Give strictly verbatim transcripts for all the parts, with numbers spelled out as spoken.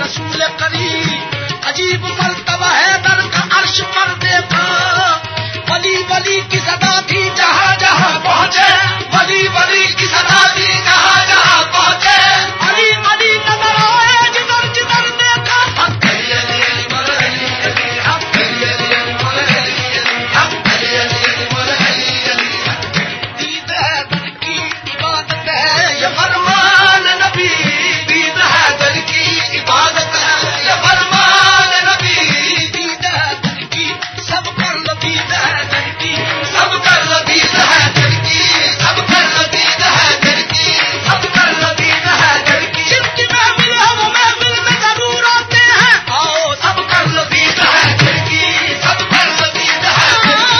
رسول کریم عجیب مرتبہ ہے در کا عرش پر دیکھا ولی ولی کی صدا تھی جہاں جہاں پہنچے ولی ولی کی صدا تھی جہاں جہاں پہنچے علی علی نظر آئے جدھر جدھر دیکھا حق علی علی علی مولا علی علی حق علی علی علی مولا علی علی حق علی علی علی مولا علی علی دید ہے در کی عبادت ہے یہ فرمان نبی دید ہے در کی عبادت ہے یہ فرمان نبی دید ہے در کی سب کر لبید ہے در کی سب کر لبید ہے در کی سب کر لبید ہے در کی سب کر لبید ہے در کی جن کی محفل ہے وہ محفل میں ضرور آتے ہیں آؤ سب کر لبید ہے در کی سب کر لبید ہے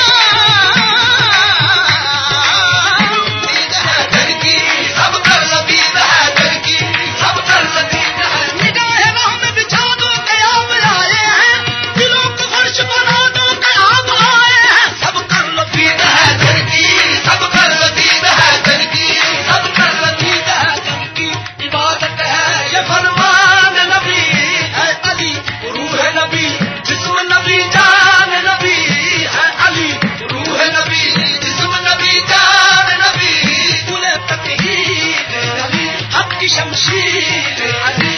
در کی سب کر لبید ہے در کی سب کر لبید ہے نگاہ راہ میں بچھا دو قیام آئے ہیں دلوں کو فرش بنا دو قیام آئے ہیں سب کر لبید ہے در کی سب کر لبید ہے در کی سب کر لبید ہے در کی عبادت ہے یہ فرمان نبی ہے علی روح نبی جسم نبی جان نبی ہے علی روح نبی جسم نبی جان نبی گل تطہیر علی حق کی شمشیر علی